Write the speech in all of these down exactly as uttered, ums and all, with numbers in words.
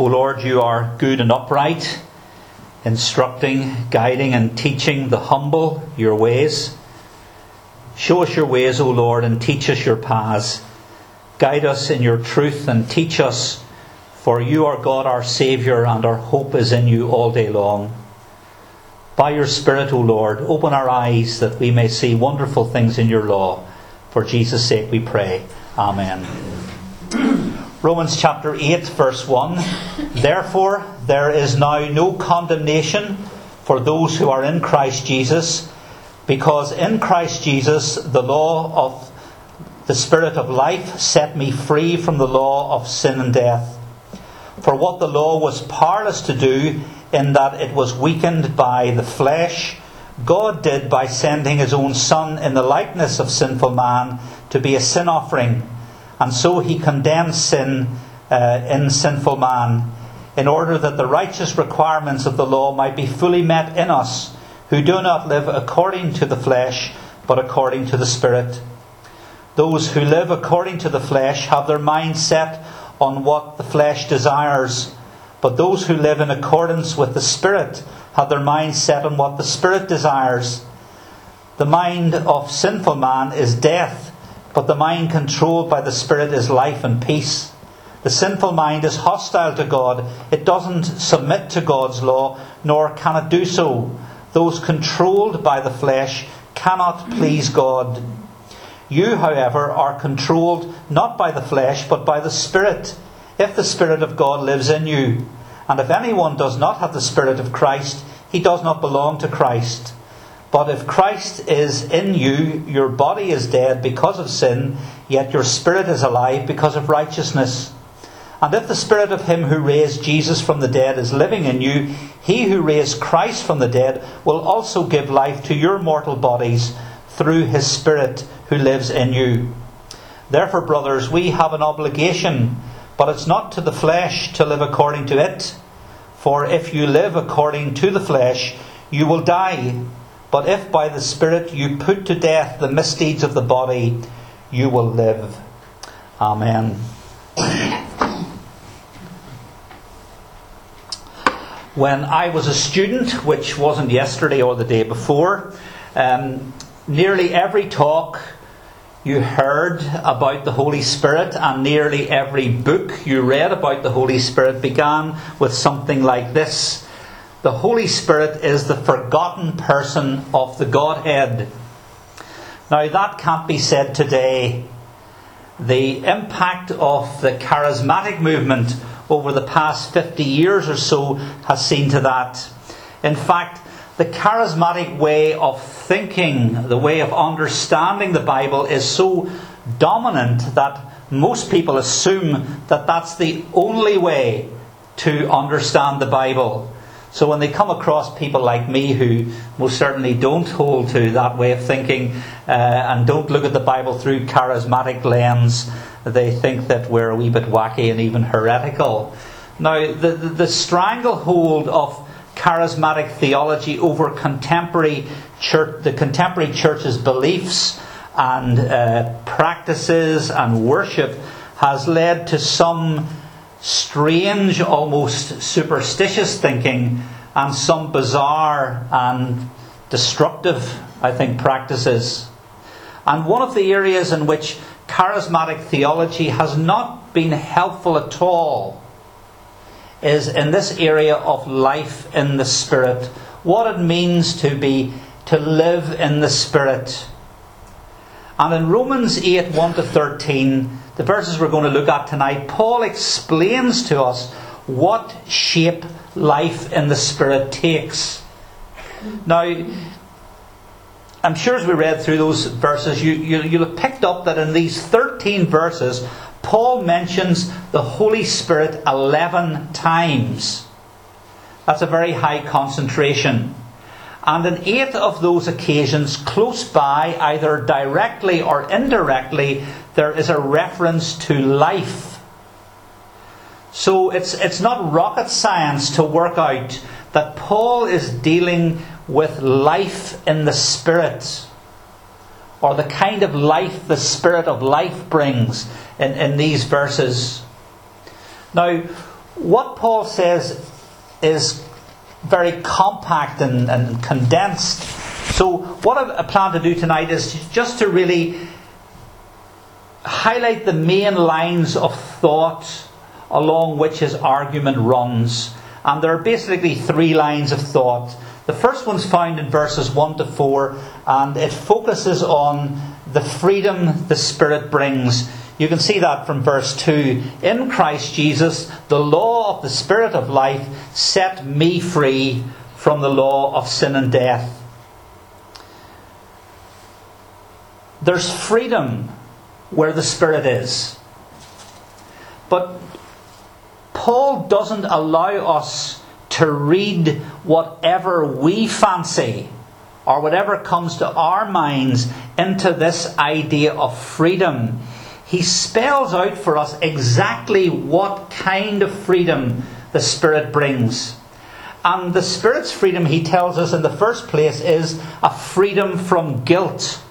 O Lord, you are good and upright, instructing, guiding and teaching the humble your ways. Show us your ways, O Lord, and teach us your paths. Guide us in your truth and teach us, for you are God our Saviour, and our hope is in you all day long. By your Spirit, O Lord, open our eyes that we may see wonderful things in your law. For Jesus' sake we pray. Amen. Romans chapter eight, verse one. Therefore, there is now no condemnation for those who are in Christ Jesus, because in Christ Jesus the law of the Spirit of life set me free from the law of sin and death. For what the law was powerless to do, in that it was weakened by the flesh, God did by sending his own Son in the likeness of sinful man to be a sin offering. And so he condemned sin uh, in sinful man, in order that the righteous requirements of the law might be fully met in us, who do not live according to the flesh, but according to the Spirit. Those who live according to the flesh have their mind set on what the flesh desires, but those who live in accordance with the Spirit have their mind set on what the Spirit desires. The mind of sinful man is death, but the mind controlled by the Spirit is life and peace. The sinful mind is hostile to God. It doesn't submit to God's law, nor can it do so. Those controlled by the flesh cannot please God. You, however, are controlled not by the flesh, but by the Spirit, if the Spirit of God lives in you. And if anyone does not have the Spirit of Christ, he does not belong to Christ. But if Christ is in you, your body is dead because of sin, yet your spirit is alive because of righteousness. And if the Spirit of him who raised Jesus from the dead is living in you, he who raised Christ from the dead will also give life to your mortal bodies through his Spirit who lives in you. Therefore, brothers, we have an obligation, but it's not to the flesh to live according to it. For if you live according to the flesh, you will die. But if by the Spirit you put to death the misdeeds of the body, you will live. Amen. When I was a student, which wasn't yesterday or the day before, um, nearly every talk you heard about the Holy Spirit and nearly every book you read about the Holy Spirit began with something like this: the Holy Spirit is the forgotten person of the Godhead. Now that can't be said today. The impact of the charismatic movement over the past fifty years or so has seen to that. In fact, the charismatic way of thinking, the way of understanding the Bible is so dominant that most people assume that that's the only way to understand the Bible. So when they come across people like me who most certainly don't hold to that way of thinking uh, and don't look at the Bible through charismatic lens, they think that we're a wee bit wacky and even heretical. Now, the, the, the stranglehold of charismatic theology over contemporary church, the contemporary church's beliefs and uh, practices and worship has led to some strange, almost superstitious thinking and some bizarre and destructive, I think, practices. And one of the areas in which charismatic theology has not been helpful at all is in this area of life in the Spirit. What it means to be, to live in the Spirit. And in Romans eight, one to thirteen, the verses we're going to look at tonight, Paul explains to us what shape life in the Spirit takes. Now, I'm sure as we read through those verses, you, you, you'll have picked up that in these thirteen verses, Paul mentions the Holy Spirit eleven times. That's a very high concentration. And in eight of those occasions, close by, either directly or indirectly, there is a reference to life. So it's it's not rocket science to work out that Paul is dealing with life in the Spirit, or the kind of life the Spirit of life brings in, in these verses. Now, what Paul says is very compact and, and condensed. So what I plan to do tonight is just to really highlight the main lines of thought along which his argument runs. And there are basically three lines of thought. The first one's found in verses one to four, and it focuses on the freedom the Spirit brings. You can see that from verse two. In Christ Jesus, the law of the Spirit of life set me free from the law of sin and death. There's freedom where the Spirit is. But Paul doesn't allow us to read whatever we fancy or whatever comes to our minds into this idea of freedom. He spells out for us exactly what kind of freedom the Spirit brings. And the Spirit's freedom, he tells us in the first place, is a freedom from guilt.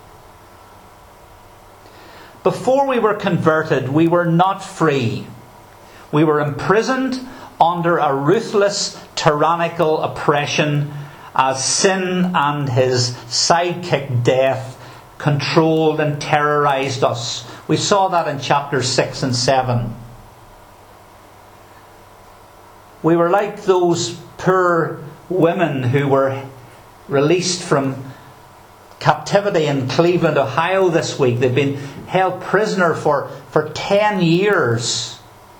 Before we were converted, we were not free. We were imprisoned under a ruthless, tyrannical oppression as sin and his sidekick death controlled and terrorized us. We saw that in chapters six and seven. We were like those poor women who were released from captivity in Cleveland, Ohio this week. They've been held prisoner for, for ten years.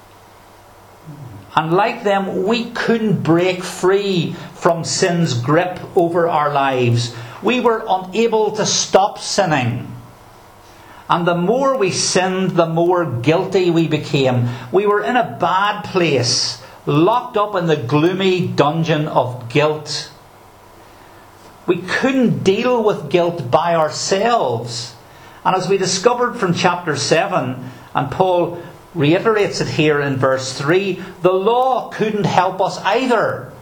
And like them, we couldn't break free from sin's grip over our lives. We were unable to stop sinning. And the more we sinned, the more guilty we became. We were in a bad place, locked up in the gloomy dungeon of guilt. We couldn't deal with guilt by ourselves. And as we discovered from chapter seven, and Paul reiterates it here in verse three, the law couldn't help us either.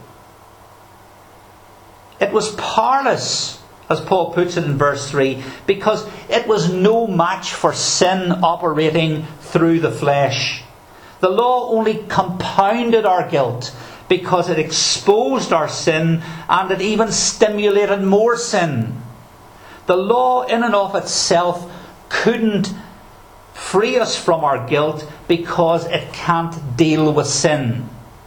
It was powerless, as Paul puts it in verse three, because it was no match for sin operating through the flesh. The law only compounded our guilt because it exposed our sin and it even stimulated more sin. The law in and of itself couldn't free us from our guilt because it can't deal with sin.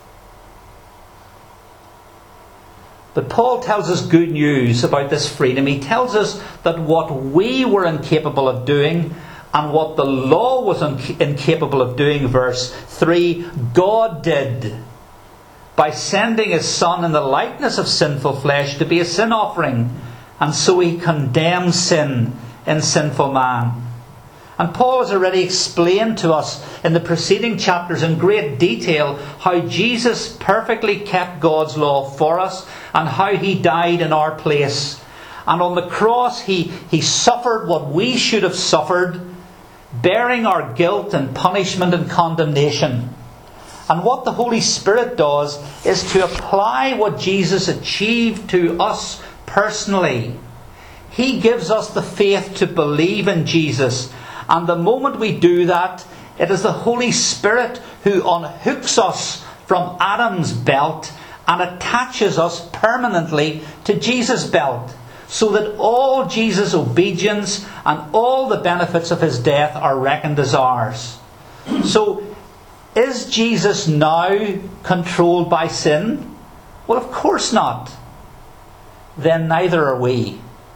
But Paul tells us good news about this freedom. He tells us that what we were incapable of doing and what the law was incapable of doing, verse three, God did by sending his Son in the likeness of sinful flesh to be a sin offering. And so he condemns sin in sinful man. And Paul has already explained to us in the preceding chapters in great detail how Jesus perfectly kept God's law for us and how he died in our place. And on the cross he, he suffered what we should have suffered, bearing our guilt and punishment and condemnation. And what the Holy Spirit does is to apply what Jesus achieved to us personally. He gives us the faith to believe in Jesus. And the moment we do that, it is the Holy Spirit who unhooks us from Adam's belt and attaches us permanently to Jesus' belt, so that all Jesus' obedience and all the benefits of his death are reckoned as ours. So, is Jesus now controlled by sin? Well, of course not. Then neither are we.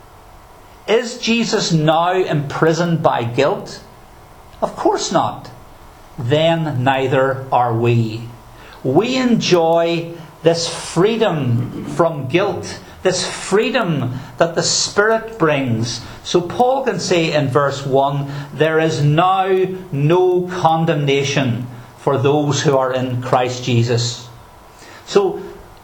Is Jesus now imprisoned by guilt? Of course not. Then neither are we. We enjoy this freedom from guilt, this freedom that the Spirit brings. So Paul can say in verse one, there is now no condemnation for those who are in Christ Jesus. So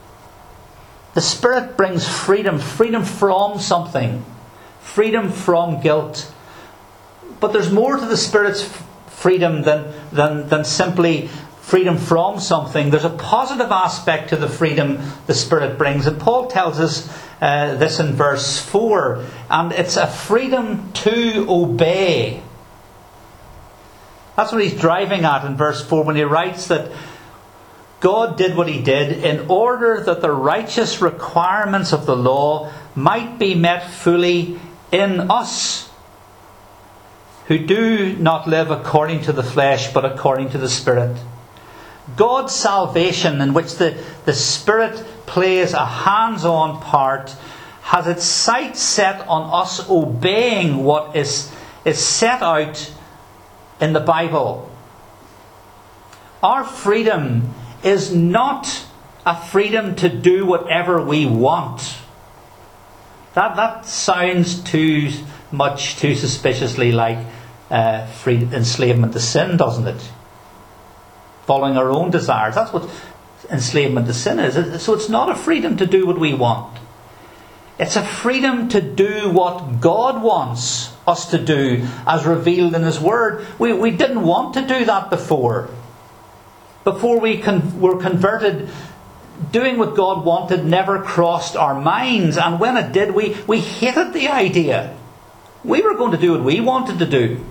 the Spirit brings freedom, freedom from something. Freedom from guilt. But there's more to the Spirit's freedom than, than, than simply freedom from something. There's a positive aspect to the freedom the Spirit brings. And Paul tells us uh, this in verse four. And it's a freedom to obey. That's what he's driving at in verse four when he writes that God did what he did in order that the righteous requirements of the law might be met fully in us, who do not live according to the flesh, but according to the Spirit. God's salvation, in which the, the Spirit plays a hands-on part, has its sight set on us obeying what is, is set out in the Bible. Our freedom is not a freedom to do whatever we want. That, that sounds too much, too suspiciously like uh, free enslavement to sin, doesn't it? Following our own desires. That's what enslavement to sin is. So it's not a freedom to do what we want. It's a freedom to do what God wants us to do as revealed in His Word. We, we didn't want to do that before. Before we con- were converted, doing what God wanted never crossed our minds. And when it did, we, we hated the idea. We were going to do what we wanted to do.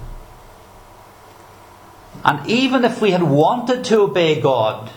And even if we had wanted to obey God,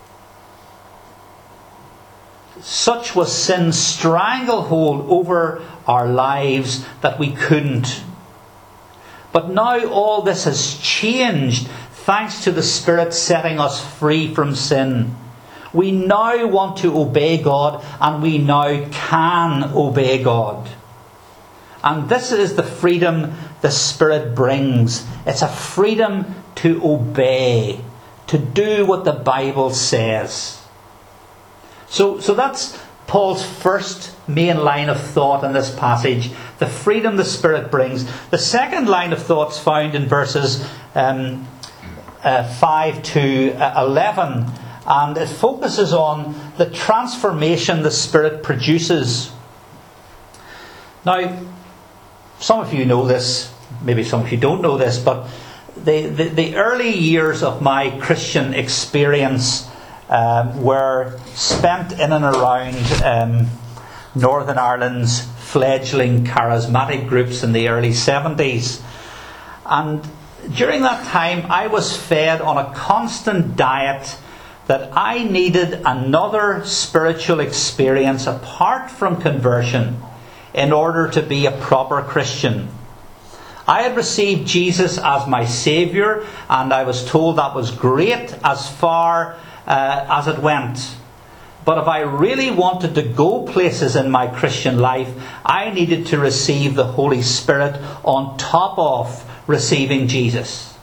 such was sin's stranglehold over our lives that we couldn't. But now all this has changed, thanks to the Spirit setting us free from sin. We now want to obey God, and we now can obey God. And this is the freedom the Spirit brings. It's a freedom to obey, to do what the Bible says. So, so that's Paul's first main line of thought in this passage, the freedom the Spirit brings. The second line of thought's found in verses um, uh, five to eleven, and it focuses on the transformation the Spirit produces. Now, some of you know this, maybe some of you don't know this, but the, the, the early years of my Christian experience um, were spent in and around um, Northern Ireland's fledgling charismatic groups in the early seventies. And during that time, I was fed on a constant diet that I needed another spiritual experience apart from conversion in order to be a proper Christian. I had received Jesus as my Saviour, and I was told that was great as far uh, as it went. But if I really wanted to go places in my Christian life, I needed to receive the Holy Spirit on top of receiving Jesus.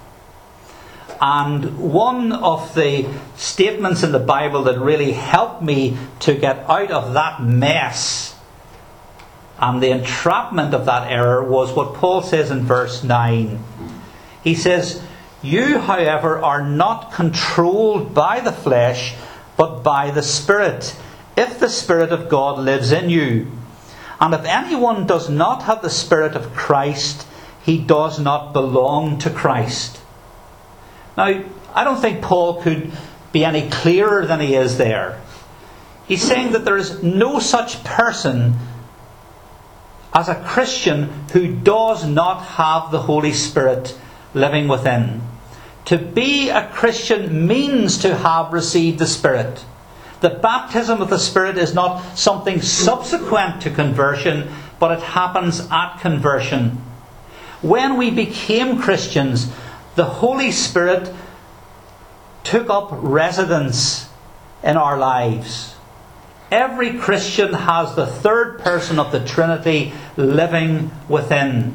And one of the statements in the Bible that really helped me to get out of that mess and the entrapment of that error was what Paul says in verse nine. He says, "You, however, are not controlled by the flesh, but by the Spirit, if the Spirit of God lives in you. And if anyone does not have the Spirit of Christ, he does not belong to Christ." Now, I don't think Paul could be any clearer than he is there. He's saying that there is no such person as a Christian who does not have the Holy Spirit living within. To be a Christian means to have received the Spirit. The baptism of the Spirit is not something subsequent to conversion, but it happens at conversion. When we became Christians, the Holy Spirit took up residence in our lives. Every Christian has the third person of the Trinity living within.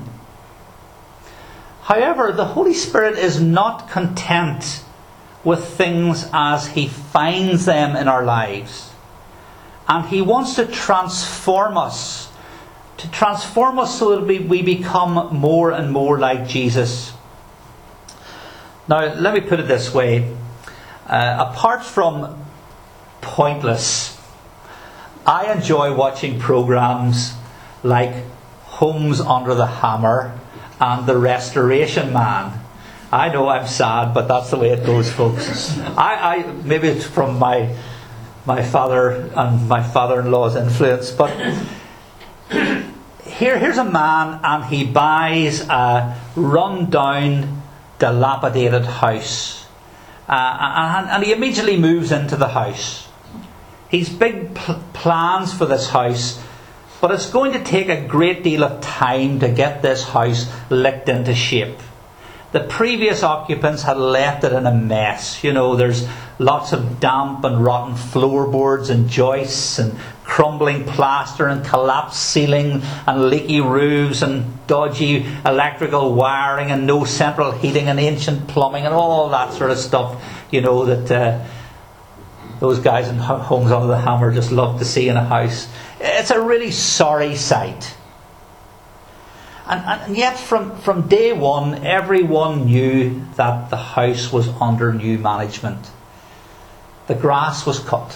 However, the Holy Spirit is not content with things as He finds them in our lives. And He wants to transform us. To transform us so that we, we become more and more like Jesus. Now, let me put it this way. Uh, apart from pointless, I enjoy watching programmes like Homes Under the Hammer and The Restoration Man. I know I'm sad, but that's the way it goes, folks. I, I maybe it's from my my father and my father-in-law's influence, but here here's a man and he buys a run-down, dilapidated house Uh, and, and he immediately moves into the house. He's big pl- plans for this house, but it's going to take a great deal of time to get this house licked into shape. The previous occupants had left it in a mess. You know, there's lots of damp and rotten floorboards and joists and crumbling plaster and collapsed ceiling and leaky roofs and dodgy electrical wiring and no central heating and ancient plumbing and all that sort of stuff, you know, that uh, those guys in Homes Under the Hammer just love to see in a house. It's a really sorry sight. And, and yet from, from day one, everyone knew that the house was under new management. The grass was cut.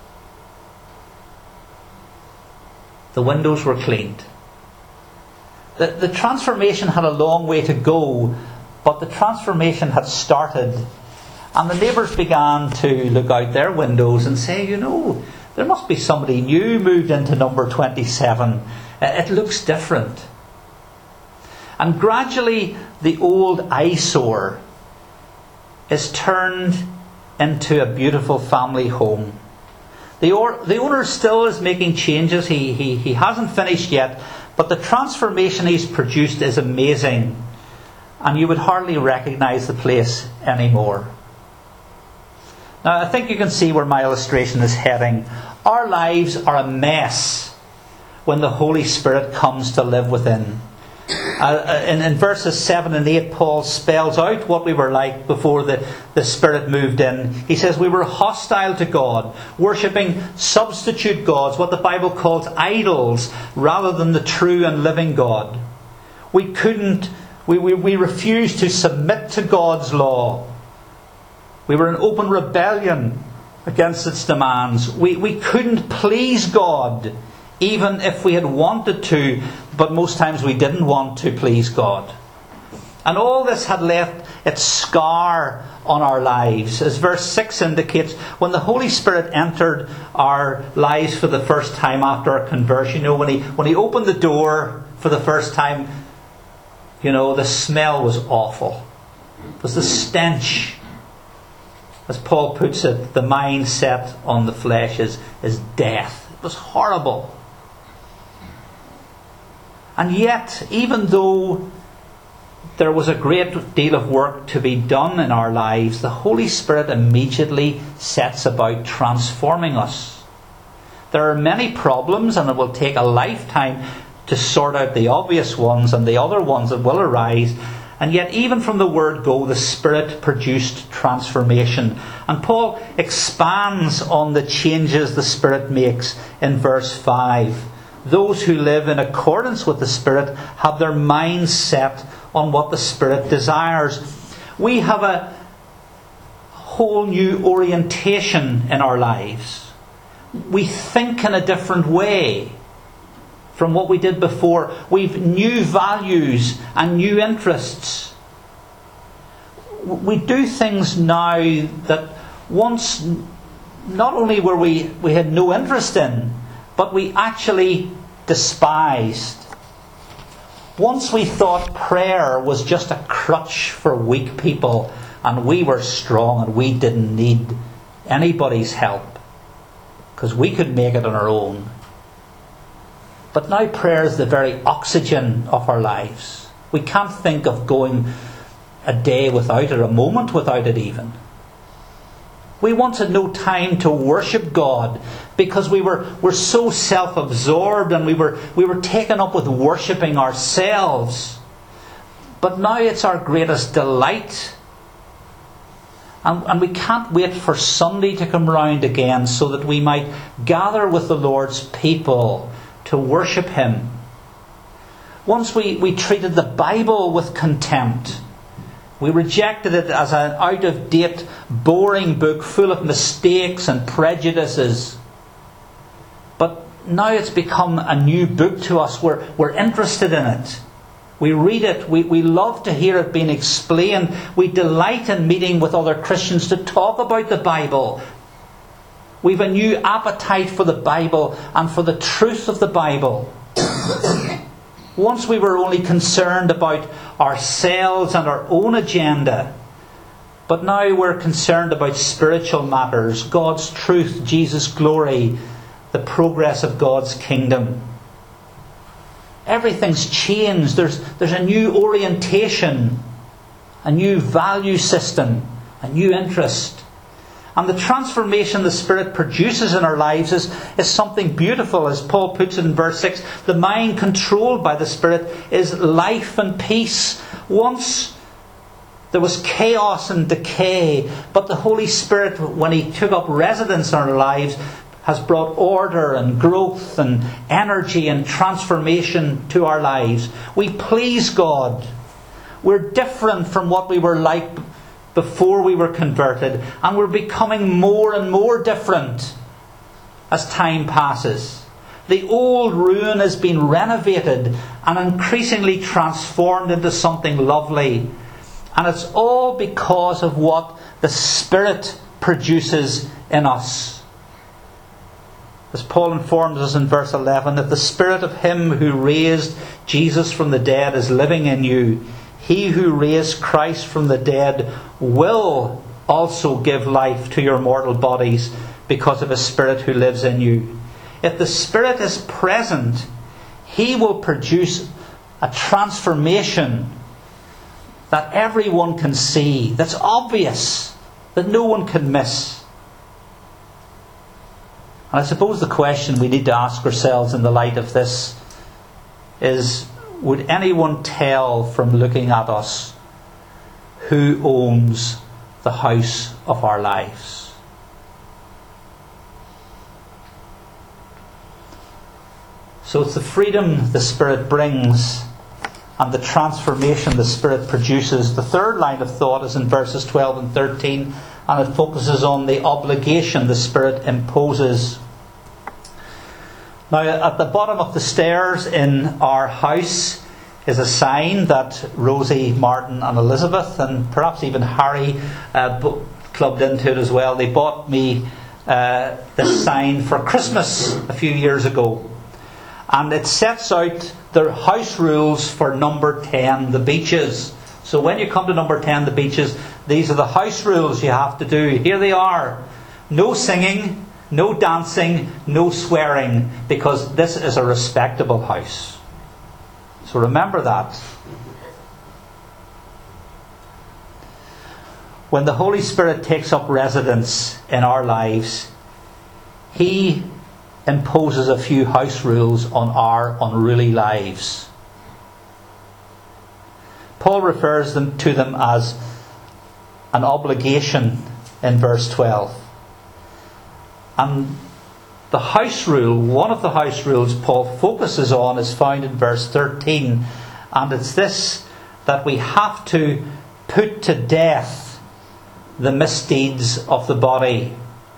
The windows were cleaned. The, the transformation had a long way to go, but the transformation had started. And the neighbours began to look out their windows and say, you know, there must be somebody new moved into number twenty-seven. It looks different. And gradually the old eyesore is turned into a beautiful family home. The, or, the owner still is making changes. He, he, he hasn't finished yet, but the transformation he's produced is amazing. And you would hardly recognise the place anymore. Now I think you can see where my illustration is heading. Our lives are a mess when the Holy Spirit comes to live within. Uh, in, in verses seven and eight, Paul spells out what we were like before the, the Spirit moved in. He says we were hostile to God, worshipping substitute gods, what the Bible calls idols, rather than the true and living God. We couldn't, we, we, we refused to submit to God's law. We were in open rebellion against its demands. We, we couldn't please God, even if we had wanted to, but most times we didn't want to please God. And all this had left its scar on our lives. As verse six indicates, when the Holy Spirit entered our lives for the first time after our conversion, you know, when he, when he opened the door for the first time, you know, the smell was awful. It was the stench. As Paul puts it, the mind set on the flesh is, is death. It was horrible. And yet, even though there was a great deal of work to be done in our lives, the Holy Spirit immediately sets about transforming us. There are many problems, and it will take a lifetime to sort out the obvious ones and the other ones that will arise. And yet, even from the word go, the Spirit produced transformation. And Paul expands on the changes the Spirit makes in verse five. Those who live in accordance with the Spirit have their minds set on what the Spirit desires. We have a whole new orientation in our lives. We think in a different way from what we did before. We've new values and new interests. We do things now that once not only were we, we had no interest in, but we actually despised. Once we thought prayer was just a crutch for weak people, and we were strong and we didn't need anybody's help because we could make it on our own. But now prayer is the very oxygen of our lives. We can't think of going a day without it, a moment without it even. We wanted no time to worship God because we were, were so self-absorbed and we were, we were taken up with worshipping ourselves. But now it's our greatest delight. And, and we can't wait for Sunday to come round again so that we might gather with the Lord's people to worship Him. Once we, we treated the Bible with contempt. We rejected it as an out-of-date, boring book full of mistakes and prejudices. But now it's become a new book to us. We're, we're interested in it. We read it. We, we love to hear it being explained. We delight in meeting with other Christians to talk about the Bible. We've a new appetite for the Bible and for the truth of the Bible. Once we were only concerned about ourselves and our own agenda. But now we're concerned about spiritual matters, God's truth, Jesus' glory, the progress of God's kingdom. Everything's changed. There's, there's a new orientation, a new value system, a new interest. And the transformation the Spirit produces in our lives is, is something beautiful. As Paul puts it in verse six, the mind controlled by the Spirit is life and peace. Once there was chaos and decay, but the Holy Spirit, when He took up residence in our lives, has brought order and growth and energy and transformation to our lives. We please God. We're different from what we were like before we were converted, and we're becoming more and more different as time passes. The old ruin has been renovated and increasingly transformed into something lovely. And it's all because of what the Spirit produces in us. As Paul informs us in verse eleven, if the Spirit of Him who raised Jesus from the dead is living in you, He who raised Christ from the dead will also give life to your mortal bodies because of His Spirit who lives in you. If the Spirit is present, He will produce a transformation that everyone can see, that's obvious, that no one can miss. And I suppose the question we need to ask ourselves in the light of this is, would anyone tell from looking at us who owns the house of our lives? So it's the freedom the Spirit brings and the transformation the Spirit produces. The third line of thought is in verses twelve and thirteen, and it focuses on the obligation the Spirit imposes. Now, at the bottom of the stairs in our house is a sign that Rosie, Martin and Elizabeth, and perhaps even Harry, uh, clubbed into it as well. They bought me uh, this sign for Christmas a few years ago. And it sets out the house rules for number ten, the beaches. So when you come to number ten, the beaches, these are the house rules you have to do. Here they are. No singing, no dancing, no swearing, because this is a respectable house. So remember that. When the Holy Spirit takes up residence in our lives, He imposes a few house rules on our unruly lives. Paul refers them to them as an obligation in verse twelve. And the house rule, one of the house rules Paul focuses on, is found in verse thirteen. And it's this, that we have to put to death the misdeeds of the body.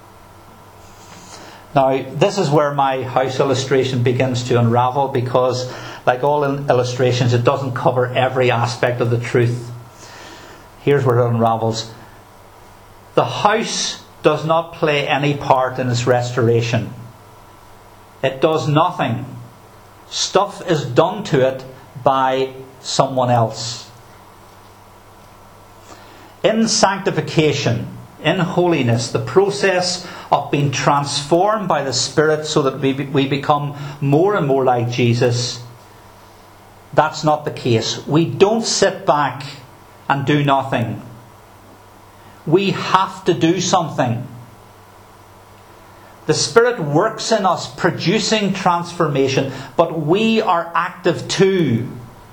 Now, this is where my house illustration begins to unravel, because, like all illustrations, it doesn't cover every aspect of the truth. Here's where it unravels. The house does not play any part in its restoration. It does nothing. Stuff is done to it by someone else. In sanctification, in holiness, the process of being transformed by the Spirit so that we, we become more and more like Jesus, that's not the case. We don't sit back and do nothing. We have to do something. The Spirit works in us, producing transformation, but we are active too.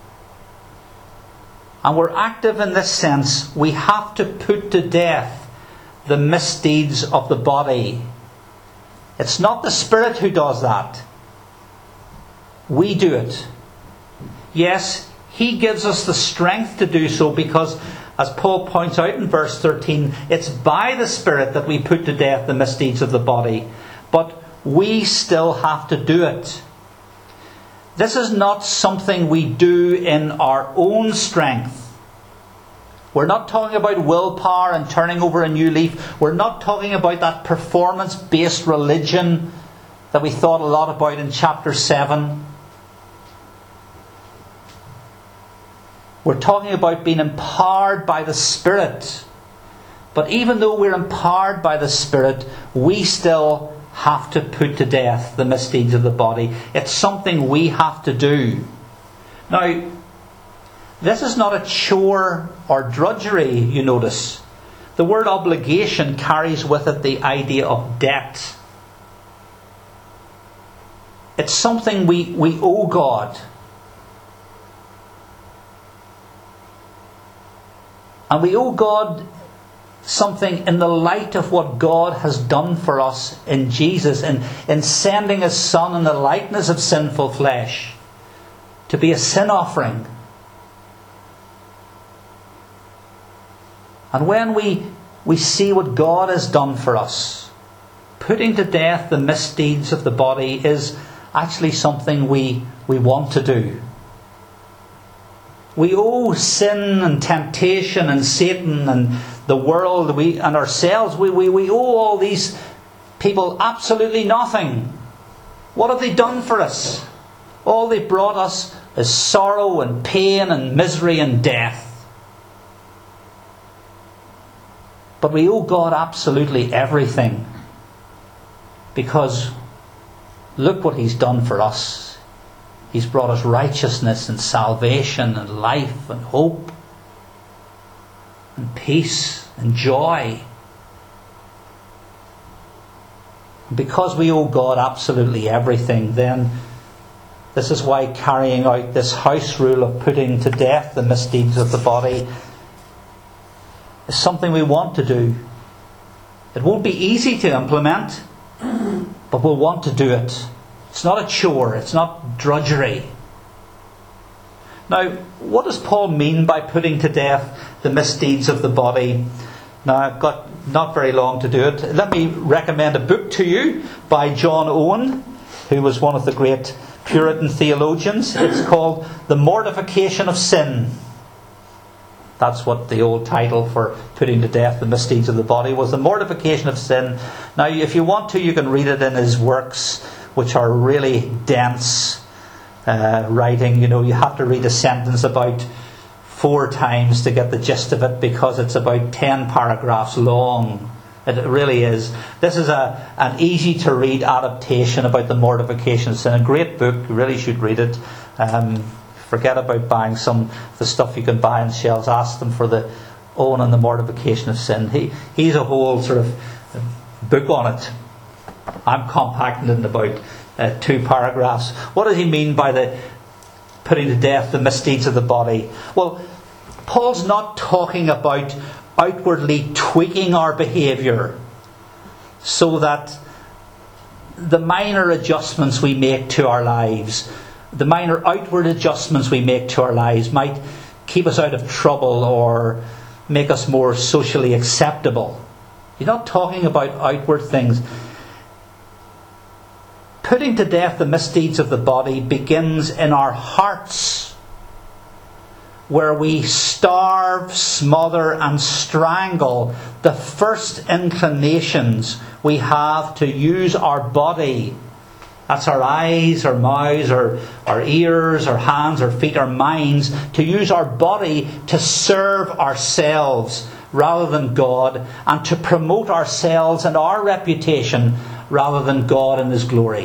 And we're active in this sense. We have to put to death the misdeeds of the body. It's not the Spirit who does that. We do it. Yes, He gives us the strength to do so, because, as Paul points out in verse thirteen, it's by the Spirit that we put to death the misdeeds of the body. But we still have to do it. This is not something we do in our own strength. We're not talking about willpower and turning over a new leaf. We're not talking about that performance-based religion that we thought a lot about in chapter seven. We're talking about being empowered by the Spirit But even though we're empowered by the Spirit, we still have to put to death the misdeeds of the body. It's something we have to do. Now, this is not a chore or drudgery, you notice. The word obligation carries with it the idea of debt. It's something we, we owe God. And we owe God something in the light of what God has done for us in Jesus, in, in sending His Son in the likeness of sinful flesh to be a sin offering. And when we, we see what God has done for us, putting to death the misdeeds of the body is actually something we, we want to do. We owe sin and temptation and Satan and the world we, and ourselves, we, we, we owe all these people absolutely nothing. What have they done for us? All they brought us is sorrow and pain and misery and death. But we owe God absolutely everything, because look what He's done for us. He's brought us righteousness and salvation and life and hope and peace and joy. And because we owe God absolutely everything, then this is why carrying out this house rule of putting to death the misdeeds of the body is something we want to do. It won't be easy to implement, but we'll want to do it. It's not a chore. It's not drudgery. Now, what does Paul mean by putting to death the misdeeds of the body? Now, I've got not very long to do it. Let me recommend a book to you by John Owen, who was one of the great Puritan theologians. It's called The Mortification of Sin. That's what the old title for putting to death the misdeeds of the body was, The Mortification of Sin. Now, if you want to, you can read it in his works, which are really dense uh, writing. You know, you have to read a sentence about four times to get the gist of it, because it's about ten paragraphs long. It really is. This is a an easy to read adaptation about the mortification of sin. A great book. You really should read it. Um, forget about buying some of the stuff you can buy on shelves. Ask them for the Owen and the Mortification of Sin. He he's a whole sort of book on it. I'm compacting it in about uh, two paragraphs. What does he mean by the putting to death the misdeeds of the body? Well, Paul's not talking about outwardly tweaking our behaviour so that the minor adjustments we make to our lives, the minor outward adjustments we make to our lives might keep us out of trouble or make us more socially acceptable. He's not talking about outward things. Putting to death the misdeeds of the body begins in our hearts, where we starve, smother and strangle the first inclinations we have to use our body. That's our eyes, our mouths, our, our ears, our hands, our feet, our minds, to use our body to serve ourselves rather than God, and to promote ourselves and our reputation rather than God and His glory.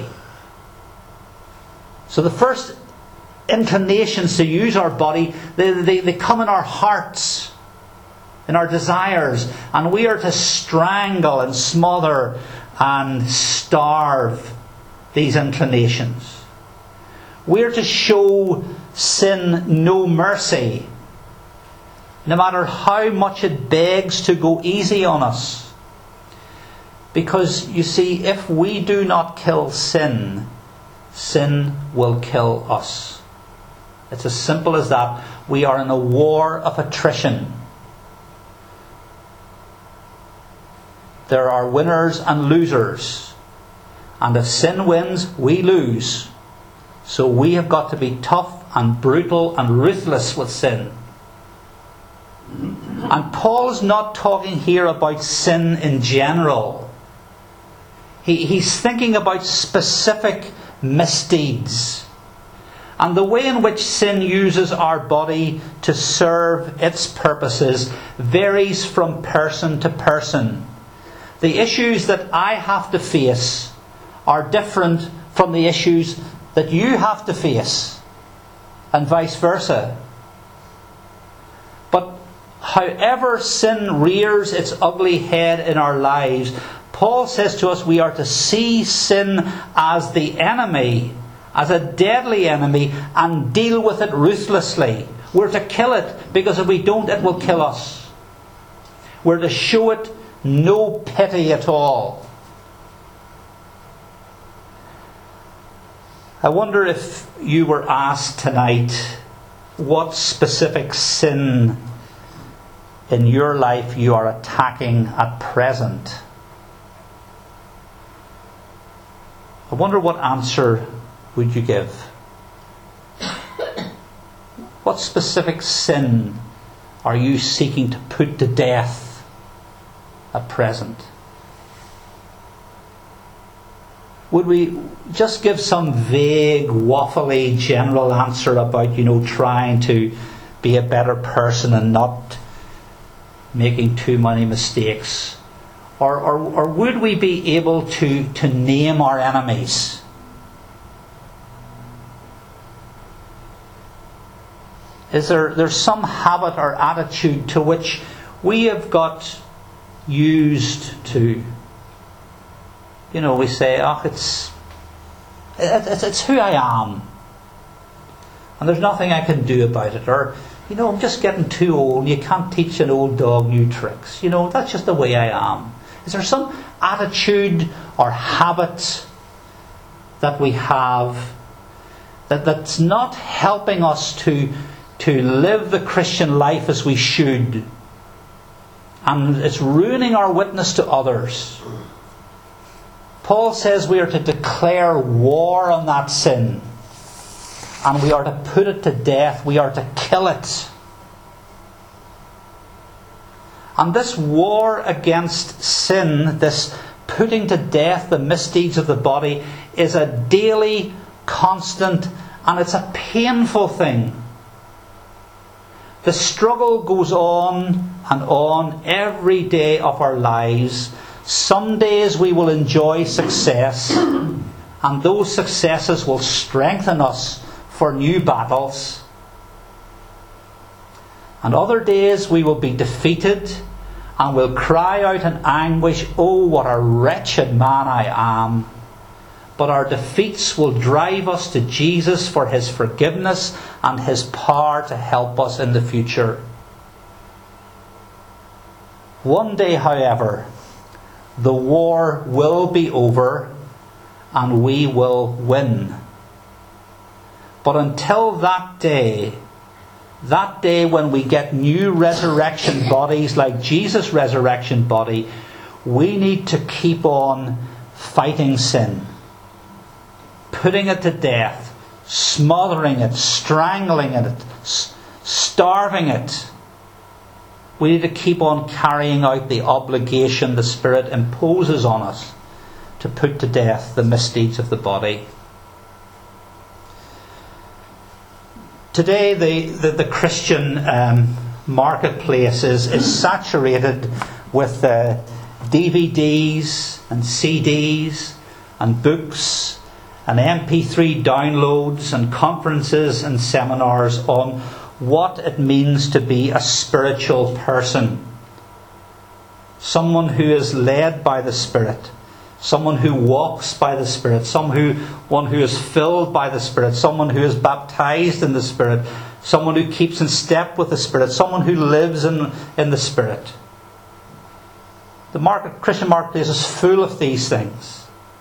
So the first inclinations to use our body, they, they, they come in our hearts, in our desires, and we are to strangle and smother and starve these inclinations. We are to show sin no mercy, no matter how much it begs to go easy on us. Because, you see, if we do not kill sin, sin will kill us. It's as simple as that. We are in a war of attrition. There are winners and losers. And if sin wins, we lose. So we have got to be tough and brutal and ruthless with sin. And Paul is not talking here about sin in general. He, he's thinking about specific misdeeds. And the way in which sin uses our body to serve its purposes varies from person to person. The issues that I have to face are different from the issues that you have to face, and vice versa. But however sin rears its ugly head in our lives, Paul says to us we are to see sin as the enemy, as a deadly enemy, and deal with it ruthlessly. We're to kill it, because if we don't, it will kill us. We're to show it no pity at all. I wonder if you were asked tonight what specific sin in your life you are attacking at present. I wonder what answer would you give? What specific sin are you seeking to put to death at present? Would we just give some vague, waffly, general answer about, you know, trying to be a better person and not making too many mistakes? Or, or, or would we be able to, to name our enemies? Is there there's some habit or attitude to which we have got used to? You know, we say, oh, it's, it's, it's who I am. And there's nothing I can do about it. Or, you know, I'm just getting too old. You can't teach an old dog new tricks. You know, that's just the way I am. Is there some attitude or habit that we have that, that's not helping us to, to live the Christian life as we should? And it's ruining our witness to others. Paul says we are to declare war on that sin. And we are to put it to death. We are to kill it. And this war against sin, this putting to death the misdeeds of the body, is a daily, constant, and it's a painful thing. The struggle goes on and on every day of our lives. Some days we will enjoy success, and those successes will strengthen us for new battles. And other days we will be defeated and will cry out in anguish, "Oh, what a wretched man I am." But our defeats will drive us to Jesus for His forgiveness and His power to help us in the future. One day, however, the war will be over and we will win. But until that day, that day when we get new resurrection bodies like Jesus' resurrection body, we need to keep on fighting sin. Putting it to death, smothering it, strangling it, starving it. We need to keep on carrying out the obligation the Spirit imposes on us to put to death the misdeeds of the body. Today, the, the, the Christian um, marketplace is, is saturated with uh, D V Ds and C Ds and books and M P three downloads and conferences and seminars on what it means to be a spiritual person. Someone who is led by the Spirit. Someone who walks by the Spirit. Someone who, one who is filled by the Spirit. Someone who is baptized in the Spirit. Someone who keeps in step with the Spirit. Someone who lives in, in the Spirit. The market, Christian marketplace is full of these things.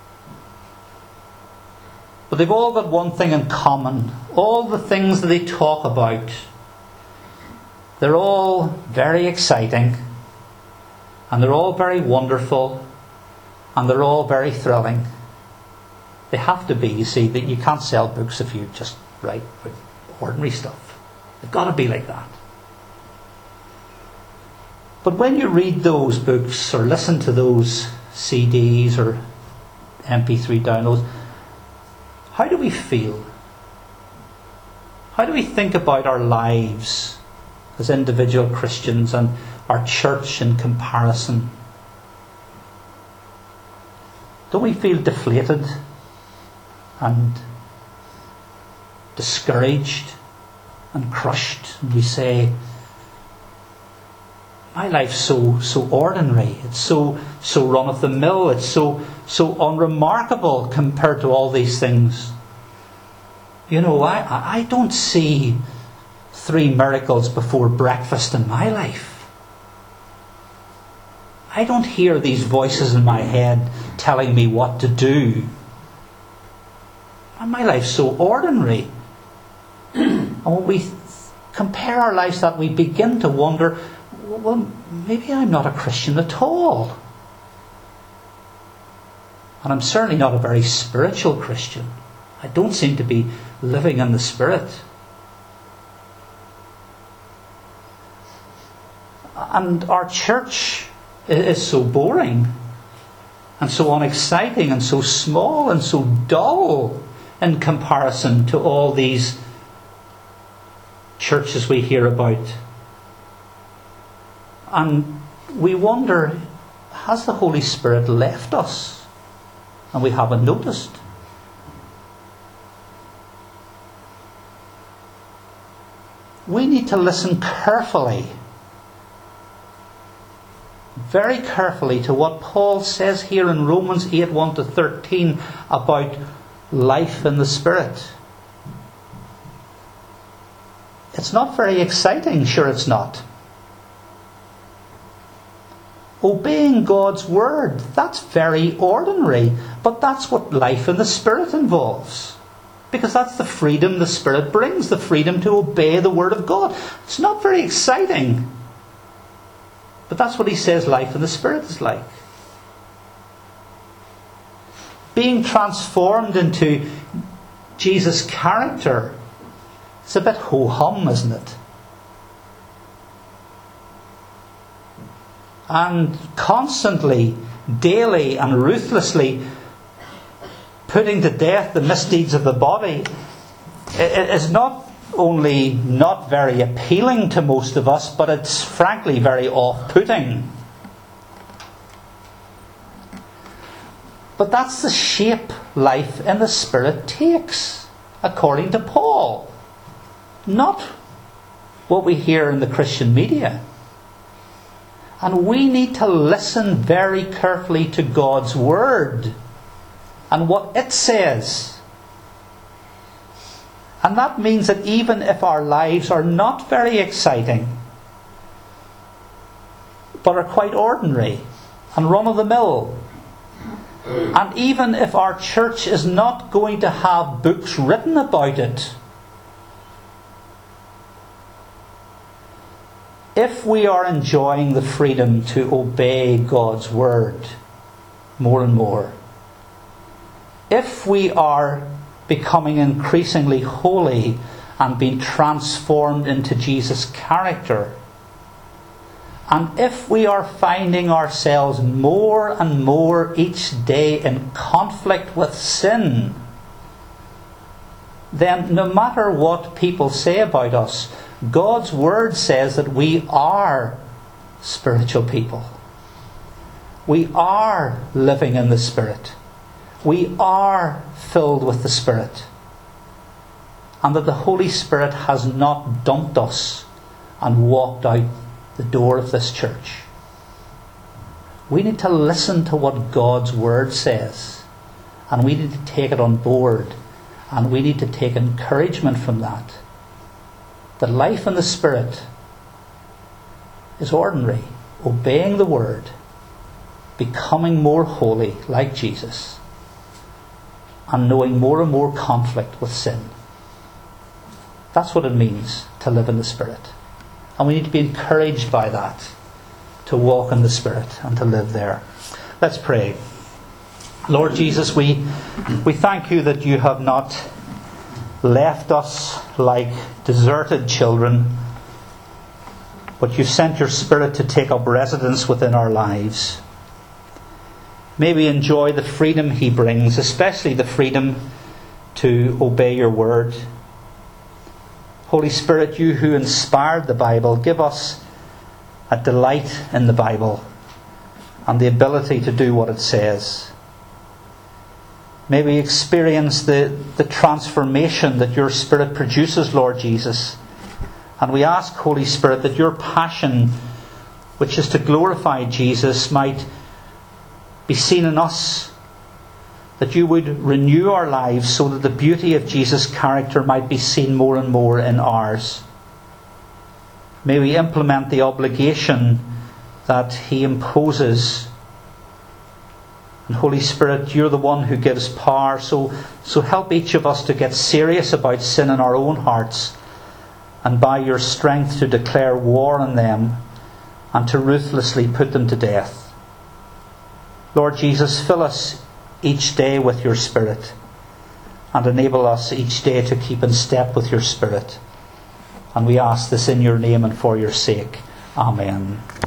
But they've all got one thing in common. All the things that they talk about, they're all very exciting, and they're all very wonderful, and they're all very thrilling. They have to be, you see, that you can't sell books if you just write ordinary stuff. They've got to be like that. But when you read those books or listen to those C Ds or M P three downloads, how do we feel? How do we think about our lives as individual Christians and our church in comparison? Don't we feel deflated and discouraged and crushed? And we say, my life's so so ordinary. It's so so run of the mill. It's so so unremarkable compared to all these things. You know, I I don't see three miracles before breakfast in my life. I don't hear these voices in my head telling me what to do. And my life's so ordinary. And when we compare our lives, that we begin to wonder, well, maybe I'm not a Christian at all. And I'm certainly not a very spiritual Christian. I don't seem to be living in the Spirit. And our church is so boring and so unexciting and so small and so dull in comparison to all these churches we hear about. And we wonder, has the Holy Spirit left us and we haven't noticed? We need to listen carefully, very carefully, to what Paul says here in Romans eight, one to thirteen about life in the Spirit. It's not very exciting, sure it's not. Obeying God's word, that's very ordinary, but that's what life in the Spirit involves. Because that's the freedom the Spirit brings, the freedom to obey the word of God. It's not very exciting, but that's what he says life in the Spirit is like. Being transformed into Jesus' character, it's a bit ho-hum, isn't it? And constantly, daily and ruthlessly putting to death the misdeeds of the body is not only not very appealing to most of us, but it's frankly very off-putting. But that's the shape life in the Spirit takes, according to Paul. Not what we hear in the Christian media. And we need to listen very carefully to God's word and what it says. And that means that even if our lives are not very exciting, but are quite ordinary and run-of-the-mill, and even if our church is not going to have books written about it, if we are enjoying the freedom to obey God's word more and more, if we are becoming increasingly holy and being transformed into Jesus' character, and if we are finding ourselves more and more each day in conflict with sin, then no matter what people say about us, God's word says that we are spiritual people. We are living in the Spirit. We are filled with the Spirit. And that the Holy Spirit has not dumped us and walked out the door of this church. We need to listen to what God's word says. And we need to take it on board. And we need to take encouragement from that. That life in the Spirit is ordinary. Obeying the word. Becoming more holy like Jesus. And knowing more and more conflict with sin. That's what it means to live in the Spirit. And we need to be encouraged by that. To walk in the Spirit and to live there. Let's pray. Lord Jesus, we, we thank you that you have not left us like deserted children, but you've sent your Spirit to take up residence within our lives. May we enjoy the freedom he brings, especially the freedom to obey your word. Holy Spirit, you who inspired the Bible, give us a delight in the Bible and the ability to do what it says. May we experience the, the transformation that your Spirit produces, Lord Jesus. And we ask, Holy Spirit, that your passion, which is to glorify Jesus, might be seen in us. That you would renew our lives so that the beauty of Jesus' character might be seen more and more in ours. May we implement the obligation that he imposes. And Holy Spirit, you're the one who gives power. So, so help each of us to get serious about sin in our own hearts, and by your strength to declare war on them and to ruthlessly put them to death. Lord Jesus, fill us each day with your Spirit, and enable us each day to keep in step with your Spirit. And we ask this in your name and for your sake. Amen.